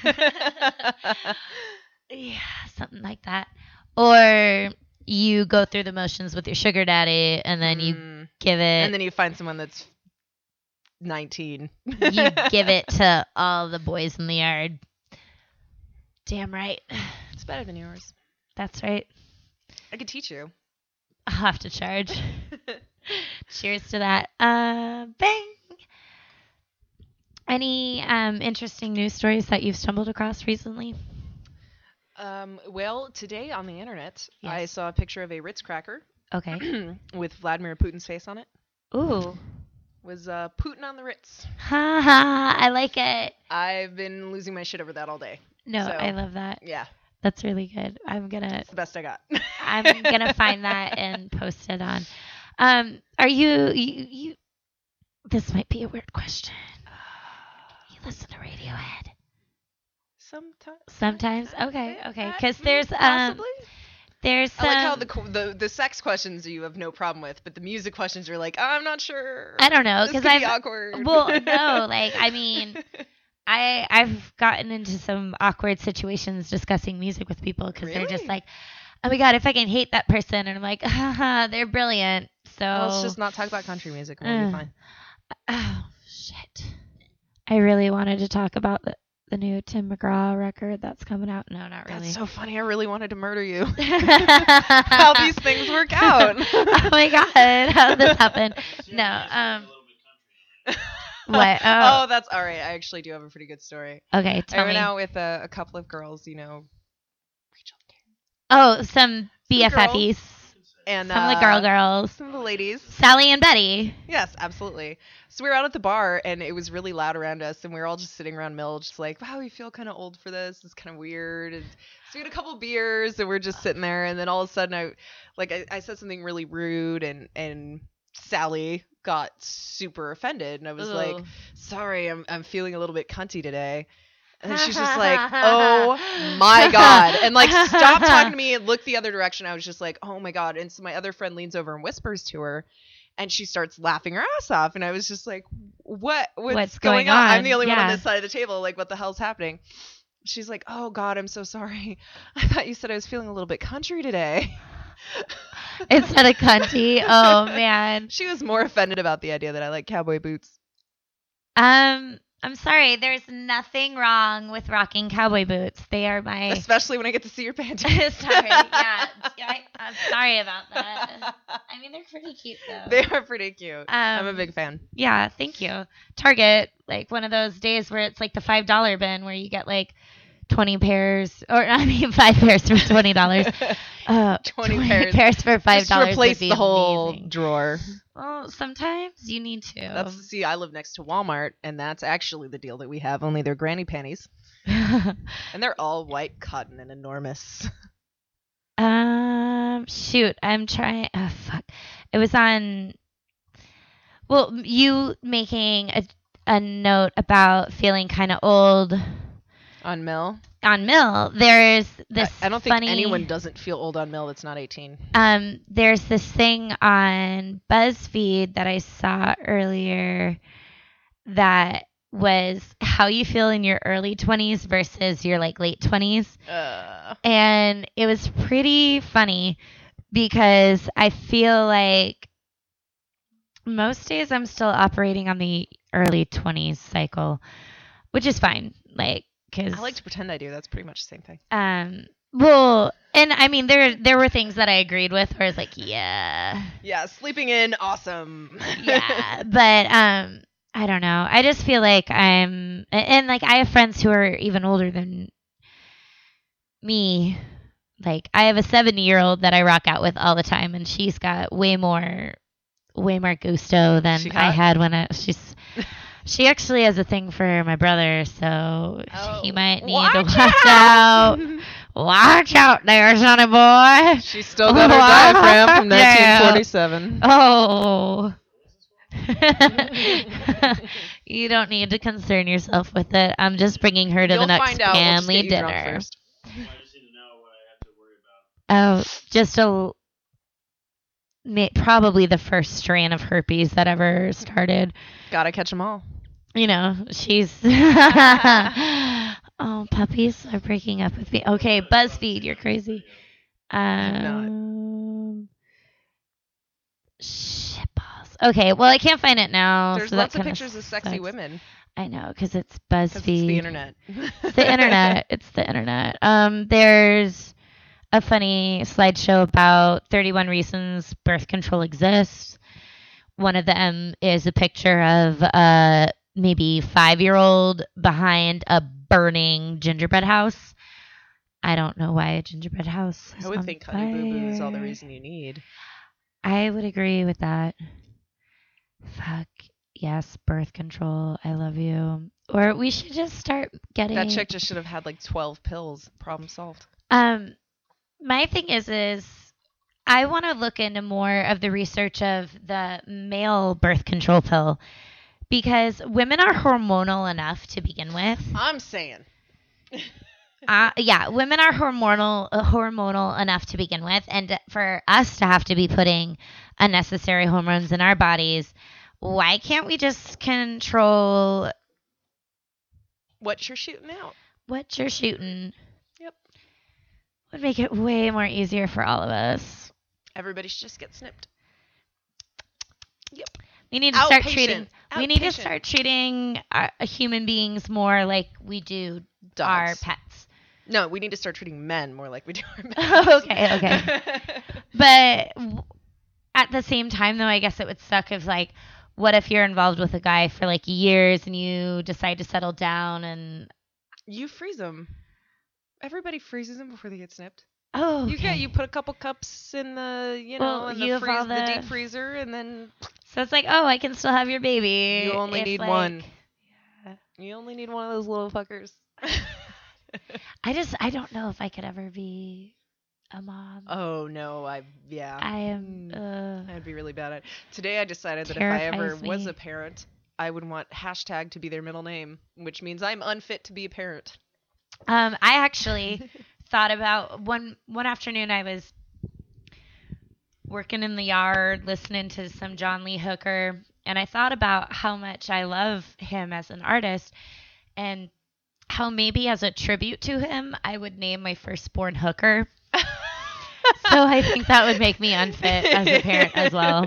yeah. Yeah, something like that. Or you go through the motions with your sugar daddy, and then you Mm. give it And then you find someone that's nineteen. you give it to all the boys in the yard. Damn right. It's better than yours. That's right. I could teach you. I'll have to charge. Cheers to that. Uh, bang. Any um, interesting news stories that you've stumbled across recently? Um, well, today on the internet, I Yes. saw a picture of a Ritz cracker Okay. with Vladimir Putin's face on it. Ooh. Was uh, Putin on the Ritz. Ha ha. I like it. I've been losing my shit over that all day. No, So, I love that. Yeah. That's really good. I'm gonna. It's the best I got. I'm gonna find that and post it on. Um, are you, you you? This might be a weird question. You listen to Radiohead Sometimes. sometimes? Okay, Uh, okay. uh, Because there's um, possibly. there's some. I like how the, co- the the sex questions you have no problem with, but the music questions are like, I'm not sure. I don't know This because could be I've awkward. well no like I mean I I've gotten into some awkward situations discussing music with people because they're just Really? like, oh my god, if I can hate that person, and I'm like, haha, they're brilliant. So Well, let's just not talk about country music and we'll Uh. be fine. oh shit, I really wanted to talk about the the new Tim McGraw record that's coming out. No, not really. That's so funny. I really wanted to murder you. How How these things work out. Oh my god, how did this happen? No, um, what? Oh, Oh, that's all right. I actually do have a pretty good story. okay, I tell went me. out with a, a couple of girls, you know, Rachel Oh, some B F Fs. girls. and Some of the uh, girl girls. some of the ladies. Sally and Betty. Yes, absolutely. So we were out at the bar, and it was really loud around us, and we were all just sitting around Mill, just like, wow, we feel kind of old for this. It's kind of weird. And so we had a couple beers, and we're just sitting there, and then all of a sudden, I, like, I, I said something really rude, and and Sally got super offended, and I was like, Ooh. sorry, I'm I'm feeling a little bit cunty today. And then she's just like, oh my God. And like, stopped talking to me and looked the other direction. I was just like, oh my God. And so my other friend leans over and whispers to her, and she starts laughing her ass off. And I was just like, what? What's, What's going, going on? on? I'm the only one on Yeah. this side of the table. Like, what the hell's happening? She's like, oh God, I'm so sorry. I thought you said I was feeling a little bit country today. Instead of cunty. Oh man. She was more offended about the idea that I like cowboy boots. Um, I'm sorry. There's nothing wrong with rocking cowboy boots. They are my. Especially when I get to see your panties. sorry. Yeah. I, I'm sorry about that. I mean, they're pretty cute though. They are pretty cute. I'm a Um, big fan. Yeah, thank you. Target, like one of those days where it's like the five dollar bin where you get like twenty pairs, or I mean five pairs for twenty dollars. Uh, twenty pairs. pairs. for five Just dollars. replace the whole drawer. Well, sometimes you need to. That's see, I live next to Walmart, and that's actually the deal that we have. Only they're granny panties, and they're all white cotton and enormous. um, shoot, I'm trying. Oh, fuck. It was on. Well, you making a a note about feeling kind of old On Mill, on Mill. There's this. I, I don't think funny, anyone doesn't feel old on Mill that's not eighteen. Um, there's this thing on BuzzFeed that I saw earlier that was how you feel in your early twenties versus your like late twenties. Uh, And it was pretty funny because I feel like most days I'm still operating on the early twenties cycle, which is fine. Like, cause I like to pretend I do. That's pretty much the same thing. um, well, and I mean, there there were things that I agreed with where I was like, yeah, Yeah, sleeping in, awesome. yeah, but um, I don't know. I just feel like I'm, and, and like I have friends who are even older than me. Like I have a seventy year old that I rock out with all the time, and she's got way more, way more gusto than She I hot? had when I she's. She actually has a thing for my brother, so Oh, he might need watch to watch out. Watch out there, sonny boy. She's still got her Watch diaphragm from out. nineteen forty-seven. Oh. You don't need to concern yourself with it. I'm just bringing her to You'll the next find out. We'll just family get you drunk dinner. first. I just need to know what I have to worry about. Oh, just a ma- probably the first strain of herpes that ever started. Gotta catch them all. You know, she's oh, puppies are breaking up with me. Okay, BuzzFeed, you're crazy. Um, shitballs. Okay, well I can't find it now. There's so that lots of kinda pictures of sexy sucks. women. I know, because it's 'Cause BuzzFeed. it's the internet. It's the internet. It's the internet. Um, there's a funny slideshow about thirty-one reasons birth control exists. One of them is a picture of a maybe five-year-old behind a burning gingerbread house. I don't know why a gingerbread house. I is would on think Honey Boo Boo is all the fire. reason you need. I would agree with that. Fuck. Yes, birth control. I love you. Or we should just start getting That chick just should have had like twelve pills. Problem solved. Um my thing is is I want to look into more of the research of the male birth control pill because women are hormonal enough to begin with. I'm saying. Uh, yeah, women are hormonal uh, hormonal enough to begin with, and for us to have to be putting unnecessary hormones in our bodies, why can't we just control What you're shooting out? what you're shooting? Yep. Would make it way more easier for all of us. Everybody should just get snipped. Yep. We need to start Outpatient. treating. We need to Outpatient. start treating uh, human beings more like we do our Dogs. pets. No, we need to start treating men more like we do our men. Okay, okay. But w- at the same time, though, I guess it would suck if, like, what if you're involved with a guy for, like, years and you decide to settle down and... You freeze them. Everybody freezes them before they get snipped. Oh, okay. You get you put a couple cups in the you know Well, in you the, have freeze, all the... the- deep freezer, and then So it's like, oh, I can still have your baby. you only if, need like- one. Yeah. You only need one of those little fuckers. I just, I don't know if I could ever be a mom. Oh no, I yeah. I am, Mm, uh, I'd be really bad at it. Today I decided that if I ever Terrifies was me. a parent, I would want hashtag to be their middle name, which means I'm unfit to be a parent. Um, I actually thought about one one afternoon I was working in the yard listening to some John Lee Hooker, and I thought about how much I love him as an artist and how maybe as a tribute to him I would name my firstborn Hooker. So I think that would make me unfit as a parent as well.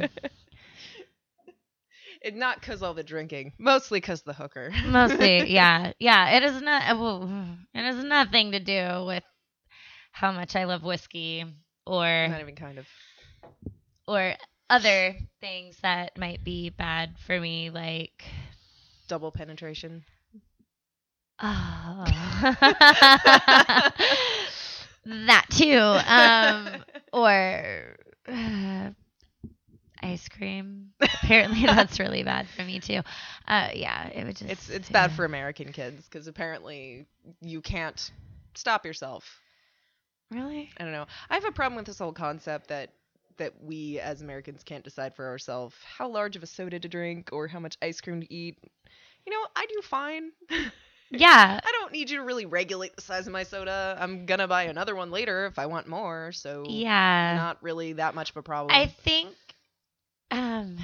It, not because all the drinking, mostly because the hooker. Mostly, yeah. Yeah, it is not well, it has nothing to do with how much I love whiskey or Not even kind of. or other things that might be bad for me, like Double penetration. oh. that too, um, or uh, ice cream. Apparently, that's really bad for me too. Uh, yeah, it would just. It's it's bad yeah. for American kids because apparently you can't stop yourself. Really. I don't know. I have a problem with this whole concept that that we as Americans can't decide for ourselves how large of a soda to drink or how much ice cream to eat. You know, I do fine. Yeah. I don't need you to really regulate the size of my soda. I'm gonna buy another one later if I want more, so Yeah. not really that much of a problem. I think. Um.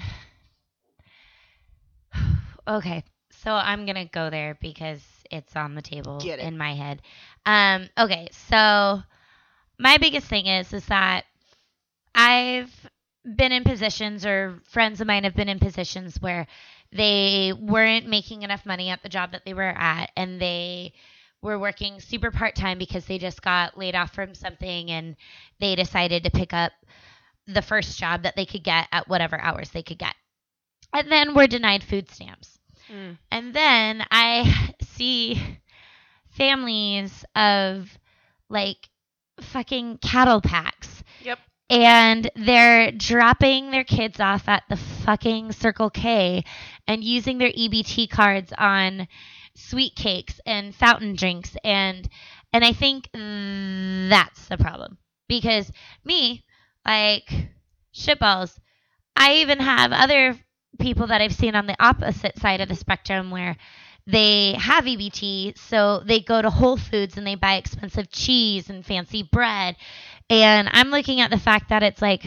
Okay, so I'm gonna go there because it's on the table Get it. in my head. Um. Okay, so my biggest thing is is that I've been in positions, or friends of mine have been in positions where they weren't making enough money at the job that they were at, and they were working super part-time because they just got laid off from something, and they decided to pick up the first job that they could get at whatever hours they could get. And then were denied food stamps. Mm. And then I see families of like fucking cattle packs, Yep. and they're dropping their kids off at the fucking Circle K and using their E B T cards on sweet cakes and fountain drinks, and and I think that's the problem. Because me, like, shitballs, I even have other people that I've seen on the opposite side of the spectrum where they have E B T, so they go to Whole Foods and they buy expensive cheese and fancy bread. And I'm looking at the fact that it's like,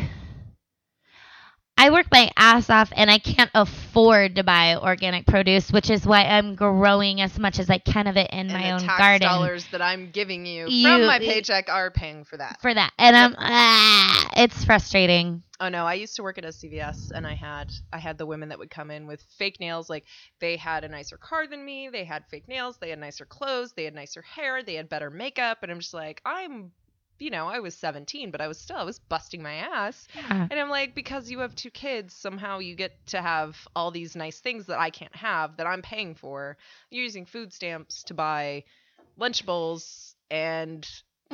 I work my ass off and I can't afford to buy organic produce, which is why I'm growing as much as I can of it in And my the own tax garden dollars that I'm giving you, You- from my paycheck are paying for that. for that. And I'm, ah, it's frustrating. Oh no, I used to work at a C V S, and I had I had the women that would come in with fake nails. Like, they had a nicer car than me, they had fake nails, they had nicer clothes, they had nicer hair, they had better makeup, and I'm just like, I'm, you know, I was seventeen, but I was still I was busting my ass. Yeah. And I'm like, because you have two kids, somehow you get to have all these nice things that I can't have, that I'm paying for. You're using food stamps to buy Lunchables and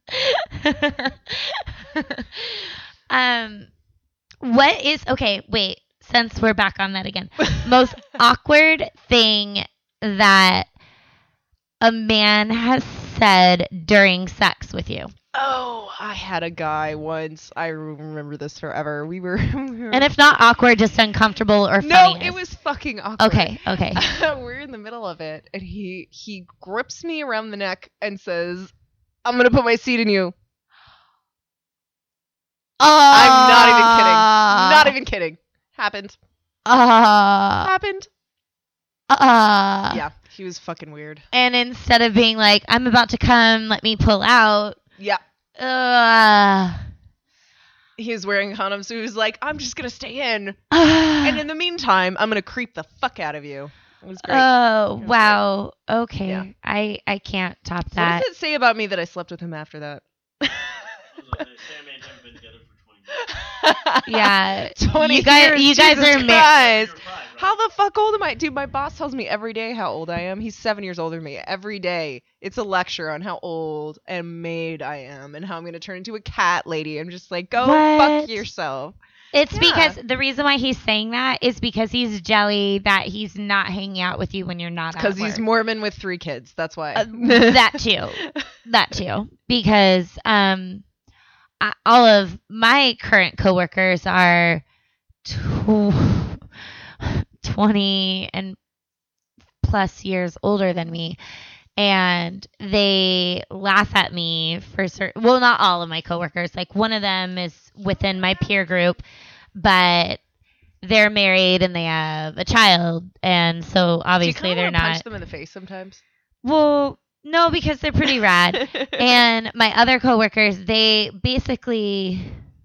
um, what is okay? Wait, since we're back on that again, most awkward thing that a man has said during sex with you. Oh, I had a guy once. I remember this forever. We were, we were And if not awkward, just uncomfortable or no, funniest. it was fucking awkward. Okay, okay. We're in the middle of it, and he he grips me around the neck and says, "I'm gonna put my seed in you." Uh, I'm not even kidding. Not even kidding. Happened. Uh, Happened. uh, Yeah, he was fucking weird. And instead of being like, I'm about to come, let me pull out. Yeah. Uh, He was wearing condoms, so he was like, I'm just gonna stay in. uh, And in the meantime, I'm gonna creep the fuck out of you. It was great. Oh, It was wow. Okay. Yeah. I, I can't top What that. does it say about me that I slept with him after that? Sam and him have been together for twenty years. Yeah. twenty You guys- years, you guys Jesus are ma- Christ. You're five, right? How the fuck old am I? Dude, my boss tells me every day how old I am. He's seven years older than me. Every day. It's a lecture on how old and maid I am and how I'm going to turn into a cat lady. I'm just like, go What? fuck yourself. It's Yeah. because the reason why he's saying that is because he's jelly that he's not hanging out with you when you're not at Because he's work. Mormon with three kids. That's why. Uh, that too. That too. Because um, I, all of my current coworkers are tw- twenty and plus years older than me. And they laugh at me for certain. Well, not all of my coworkers. Like one of them is within my peer group, but they're married and they have a child, and so obviously Do you they're kinda wanna not. punch them in the face sometimes? Well, no, because they're pretty rad. And my other coworkers, they basically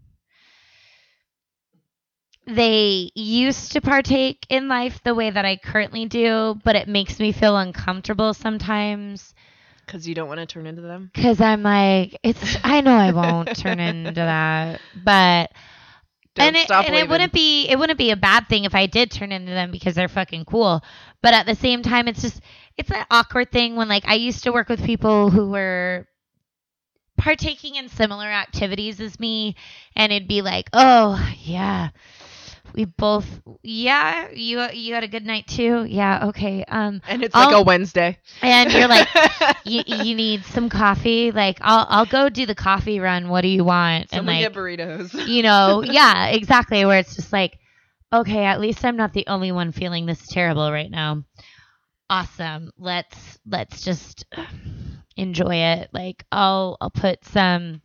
they used to partake in life the way that I currently do, but it makes me feel uncomfortable sometimes Because you don't want to turn into them? because I'm like, it's. I know I won't turn into that, but Don't and it stop and it waving. wouldn't be it wouldn't be a bad thing if I did turn into them because they're fucking cool. But at the same time, it's just it's an awkward thing when like I used to work with people who were partaking in similar activities as me, and it'd be like, oh yeah, we both yeah you you had a good night too, yeah, okay, um And it's I'll- like a Wednesday. and you're like, you you need some coffee, like I'll I'll go do the coffee run, what do you want? Someone and like get burritos. you know, yeah, exactly, where it's just like, okay, at least I'm not the only one feeling this terrible right now. Awesome. Let's let's just enjoy it. Like I'll I'll put some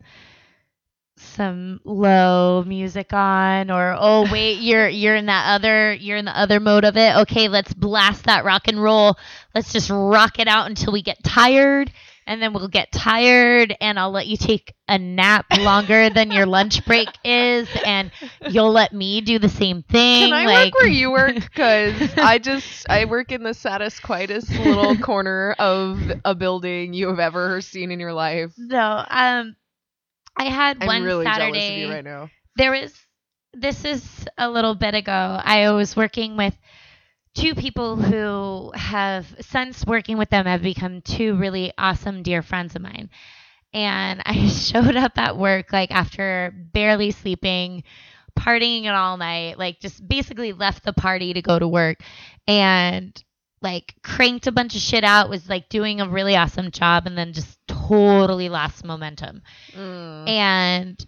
some low music on, or oh wait, you're you're in that other you're in the other mode of it. Okay, let's blast that rock and roll. Let's just rock it out until we get tired. And then we'll get tired, and I'll let you take a nap longer than your lunch break is, and you'll let me do the same thing. Can I like, work where you work? Because I just, I work in the saddest, quietest little corner of a building you have ever seen in your life. No, um, I had I'm one really Saturday. jealous of you right now. There was, this is a little bit ago, I was working with two people who have, since working with them, have become two really awesome dear friends of mine. And I showed up at work like after barely sleeping, partying it all night, like just basically left the party to go to work, and like cranked a bunch of shit out, was like doing a really awesome job, and then just totally lost momentum. Mm. And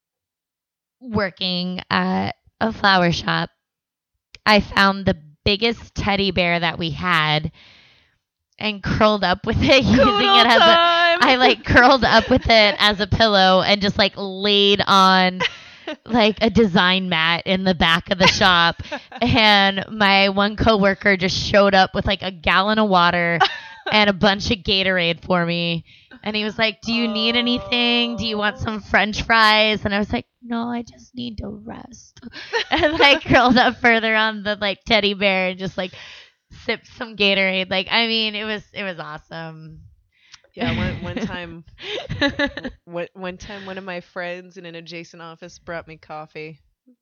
working at a flower shop, I found the biggest teddy bear that we had and curled up with it, using it as a I like curled up with it as a pillow and just like laid on like a design mat in the back of the shop. And my one coworker just showed up with like a gallon of water and a bunch of Gatorade for me. And he was like, do you need anything? Do you want some French fries? And I was like, no, I just need to rest. And like curled up further on the like teddy bear and just like sipped some Gatorade. Like, I mean, it was, it was awesome. Yeah, one, one time, one, one time one of my friends in an adjacent office brought me coffee.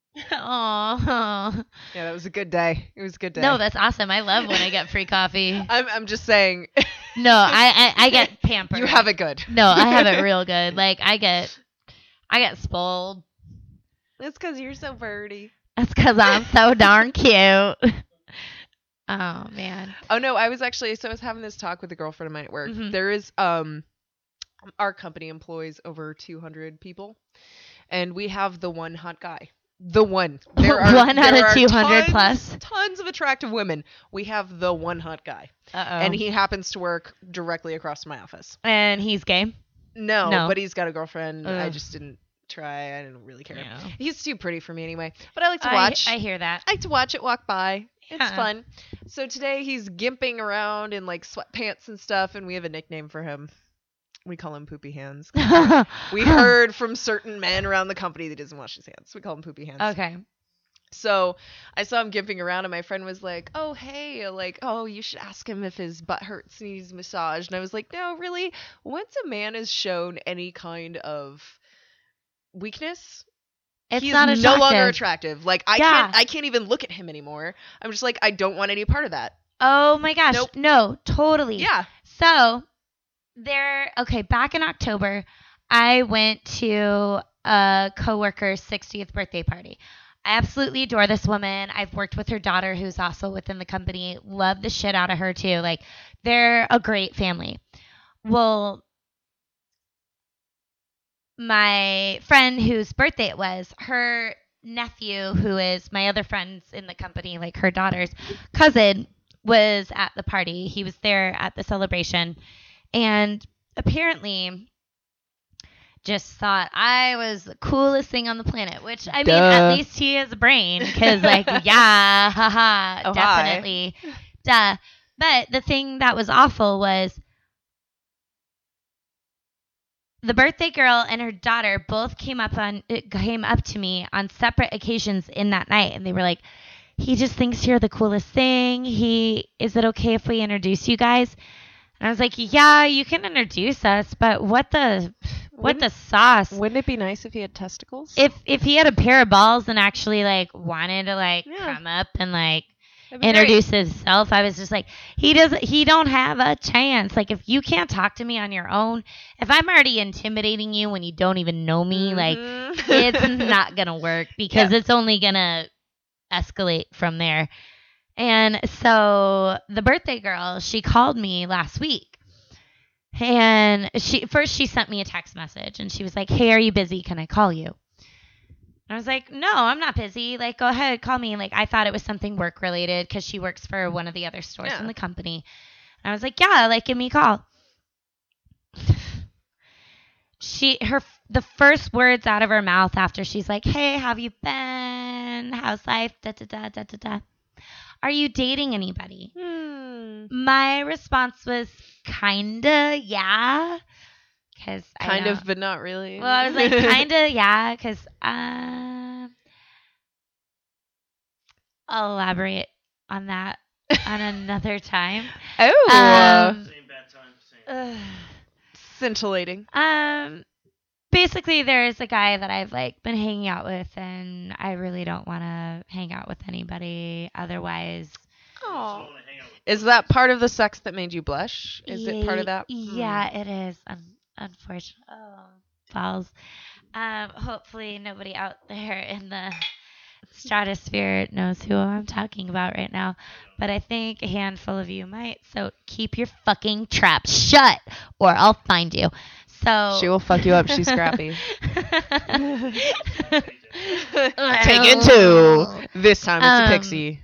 Oh. Yeah, that was a good day. It was a good day. No, that's awesome. I love when I get free coffee. I'm I'm just saying. No, I, I I get pampered. You have it good. No, I have it real good. Like I get I get spoiled. It's because you're so birdie. That's because I'm so darn cute. Oh man. Oh no, I was actually so I was having this talk with a girlfriend of mine at work. Mhm. There is um our company employs over two hundred people, and we have the one hot guy. The one. There are One out there of are two hundred tons- plus. Tons of attractive women. We have the one hot guy, Uh oh. and he happens to work directly across from my office. and he's gay. No, No. but he's got a girlfriend. I Ugh. just didn't try. I didn't really care. Yeah. He's too pretty for me anyway. But I like to I, watch. I hear that. I like to watch it walk by. It's Yeah. fun. So today he's gimping around in like sweatpants and stuff, and we have a nickname for him. We call him Poopy Hands. We heard from certain men around the company that he doesn't wash his hands. We call him Poopy Hands. Okay. So I saw him gimping around, and my friend was like, "Oh, hey, like, oh, you should ask him if his butt hurts and needs a massage." And I was like, "No, really. Once a man has shown any kind of weakness, It's he's not no attractive. longer attractive. Like, I Yeah. can't, I can't even look at him anymore. I'm just like, I don't want any part of that." Oh my gosh. Nope. No, totally. Yeah. So there okay, back in October, I went to a coworker's sixtieth birthday party. I absolutely adore this woman. I've worked with her daughter who's also within the company. Love the shit out of her too. Like they're a great family. Well, my friend whose birthday it was, her nephew, who is my other friends in the company, like her daughter's cousin, was at the party. He was there at the celebration and apparently just thought I was the coolest thing on the planet, which I mean, Duh. at least he has a brain because like, yeah, haha, Oh, hi. definitely. Duh. But the thing that was awful was the birthday girl and her daughter both came up on came up to me on separate occasions in that night, and they were like, "He just thinks you're the coolest thing. He is it okay if we introduce you guys?" And I was like, "Yeah, you can introduce us, but what the what Wouldn't- the sauce? Wouldn't it be nice if he had testicles? If if he had a pair of balls and actually like wanted to like Yeah. come up and like That'd be great. introduce himself, I was just like, he doesn't he don't have a chance. Like if you can't talk to me on your own, if I'm already intimidating you when you don't even know me, like Mhm. it's not gonna work because Yeah. it's only gonna escalate from there. And so the birthday girl, she called me last week. And she first she sent me a text message and she was like, "Hey, are you busy? Can I call you?" And I was like, "No, I'm not busy. Like, go ahead, call me." Like, I thought it was something work related because she works for one of the other stores Yeah. in the company. And I was like, "Yeah, like, give me a call." She her the first words out of her mouth after she's like, "Hey, how have you been? How's life? Da da da da da da. Are you dating anybody?" Hmm. My response was kinda, yeah. Cause I Kind don't- of, but not really. Well, I was like, kinda, yeah, because um, I'll elaborate on that on another time. Oh, Um, Same bad time. Same. ugh. scintillating. um, basically, there's a guy that I've like been hanging out with, and I really don't want to hang out with anybody otherwise. So I Oh. wanna hang out with Is that part of the sex that made you blush? Is it part of that? Yeah, it is. Un- unfortunately, oh, balls. Um, hopefully nobody out there in the stratosphere knows who I'm talking about right now, but I think a handful of you might. So keep your fucking trap shut, or I'll find you. So She will fuck you up. She's scrappy. Take Taken two. This time it's Um, a pixie.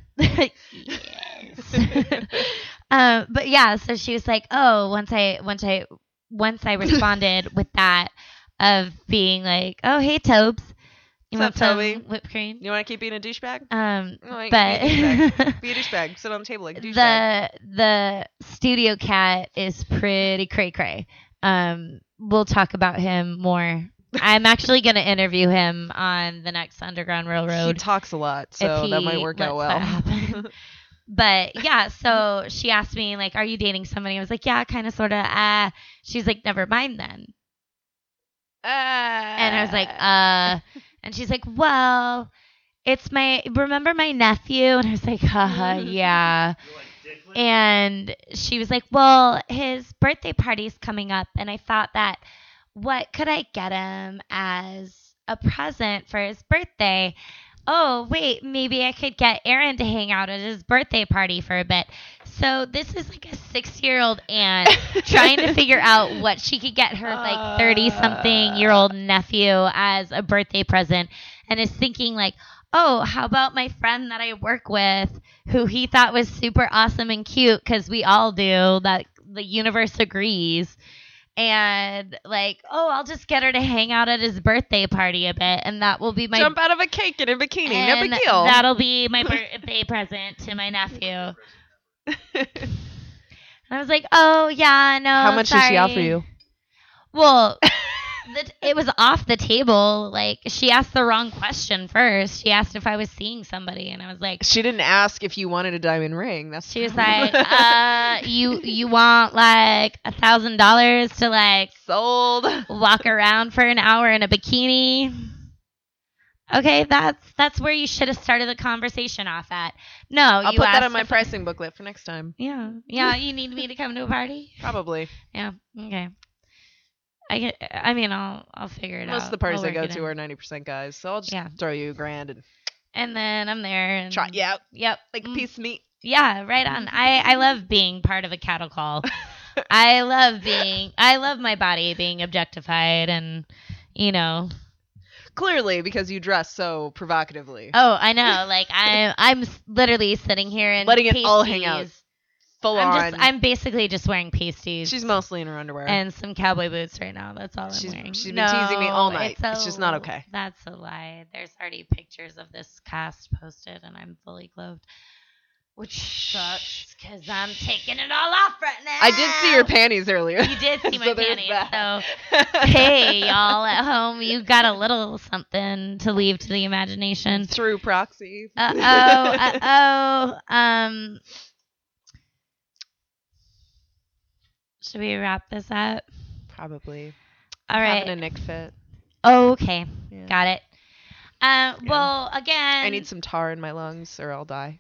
yes. um, but yeah, so she was like, "Oh, once I once I once I responded with that of being like, "Oh, hey, Tobes, you What's want up, some Toby? whipped cream?" You want to keep being a douchebag? Um, No, like, but be a douchebag. Be a douchebag. Sit on the table like a douchebag. the the studio cat is pretty cray cray. Um, we'll talk about him more. I'm actually going to interview him on the next Underground He Railroad. talks a lot, so if that might he work out lets that well. happen. But yeah, so she asked me like, "Are you dating somebody?" I was like, "Yeah, kind of, sort of." Ah, she's like, "Never mind then." Uh, And I was like, "Uh," and she's like, "Well, it's my, remember my nephew? And I was like, haha, yeah. You're like, Dickly? And she was like, well, his birthday party's coming up. And I thought that, what could I get him as a present for his birthday? Oh, wait, maybe I could get Aaron to hang out at his birthday party for a bit. So this is like a six-year-old aunt trying to figure out what she could get her like thirty-something-year-old nephew as a birthday present, and is thinking like, oh, how about my friend that I work with who he thought was super awesome and cute, because we all do, that the universe agrees. And like, oh, I'll just get her to hang out at his birthday party a bit, and that will be my Jump out of a cake in a bikini. No and big deal. That'll be my birthday present to my nephew. And I was like, oh yeah, no. How much sorry. did she offer you? Well, the, it was off the table. Like, she asked the wrong question first. She asked if I was seeing somebody, and I was like, She didn't ask if you wanted a diamond ring. That's she was like, uh, you you want like a thousand dollars to like sold. walk around for an hour in a bikini? Okay, that's that's where you should have started the conversation off at. No, I'll you put that asked on my if- pricing booklet for next time. Yeah, yeah. You need me to come to a party? Probably. Yeah. Okay. I get. I mean, I'll I'll figure it out. Most of the parties I'll I go work it to out. are ninety percent guys, so I'll just Yeah. throw you a grand and And then I'm there and trot you out Yep. like a Mm. piece of meat. Yeah, right on. I, I love being part of a cattle call. I love being, I love my body being objectified and, you know. Clearly, because you dress so provocatively. Oh, I know. Like, I'm, I'm s- literally sitting here in Letting it all hang out. pasties. Full I'm on. just, I'm basically just wearing pasties. She's mostly in her underwear. and some cowboy boots right now. That's all I'm She's- wearing. she's been teasing me all night. a- It's just not okay. That's a lie. There's already pictures of this cast posted, and I'm fully clothed, which sucks because I'm taking it all off right now. I did see your panties earlier. You did see my So there's panties. that. So, hey, y'all at home, you got a little something to leave to the imagination. Through proxy. Uh oh. Uh oh. Um. Should we wrap this up? Probably. All right. Having a Nick fit. Oh, okay. Yeah. Got it. Uh, Yeah. well, again, I need some tar in my lungs or I'll die.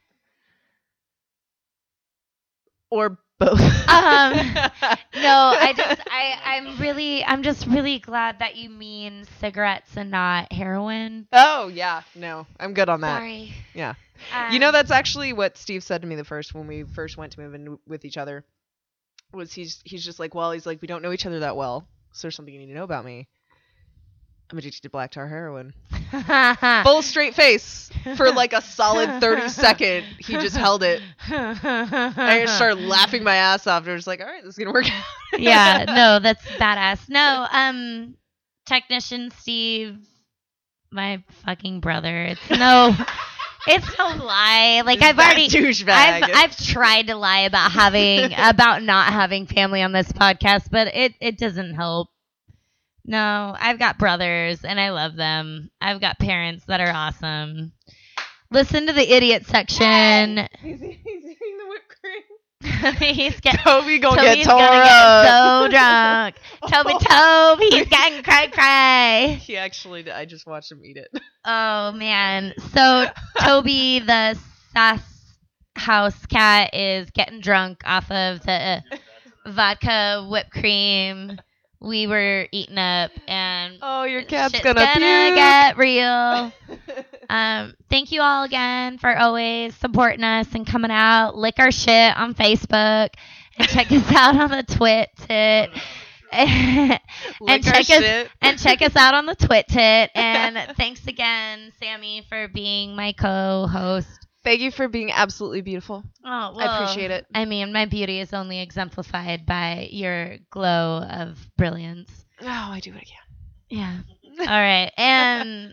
Or both. Um, no, I just, I, I'm really, I'm just really glad that you mean cigarettes and not heroin. Oh, yeah. No, I'm good on that. Sorry. Yeah. Um, You know, that's actually what Steve said to me the first when we first went to move in with each other. Was he's he's just like, well, he's like, we don't know each other that well. So there's something you need to know about me. I'm addicted to black tar heroin. Full straight face for like a solid thirty second. He just held it. I just started laughing my ass off. I was like, all right, this is gonna work out. Yeah, no, that's badass. No, um, technician Steve, my fucking brother. It's no, it's no lie. Like I've That already, douchebag. I've I've tried to lie about having about not having family on this podcast, but it it doesn't help. No, I've got brothers and I love them. I've got parents that are awesome. Listen to the idiot section. he's, he's eating the whipped cream. He's getting Toby gonna Toby's get tore gonna up. get so drunk. Toby, Toby, he's getting cray cray. He actually did. I just watched him eat it. Oh man. So Toby, the sass house cat, is getting drunk off of the vodka whipped cream we were eating up, and Oh, your cat's shit's gonna, gonna puke. get real. Um, thank you all again for always supporting us and coming out. Lick our shit on Facebook and check us out on the Twit tit. and Lick our check us shit. and check us out on the Twit tit. And thanks again, Sammy, for being my co-host. Thank you for being absolutely beautiful. Oh, well, I appreciate it. I mean, my beauty is only exemplified by your glow of brilliance. Oh, I do it again. Yeah. All right. And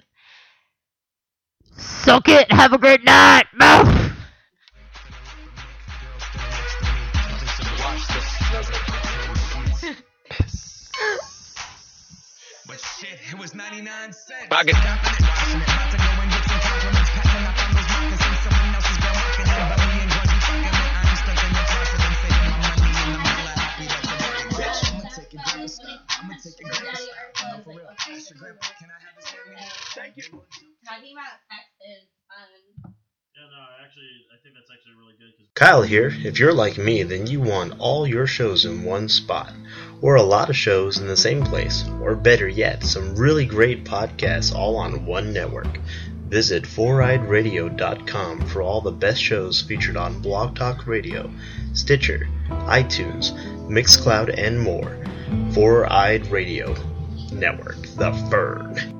suck it. Have a great night. Mouth. But shit, it was ninety-nine cents. Pocket. About to go and get some compliments. Packing up on those moccasins. Someone else is girl mocking him. But me and Grudgy fucking it. I ain't stuck in your closet and saving my money. And I'm hella happy that you're working, bitch. I'ma take your grandpa style. I'ma take your grandpa style. No, for real. Ask your grandpa, can I have his hand me now? Thank you. Talking about sex is Kyle here. If you're like me, then you want all your shows in one spot, or a lot of shows in the same place, or better yet, some really great podcasts all on one network. Visit four eyed radio dot com for all the best shows featured on Blog Talk Radio, Stitcher, iTunes, Mixcloud, and more. Four Eyed Radio Network, the Fern.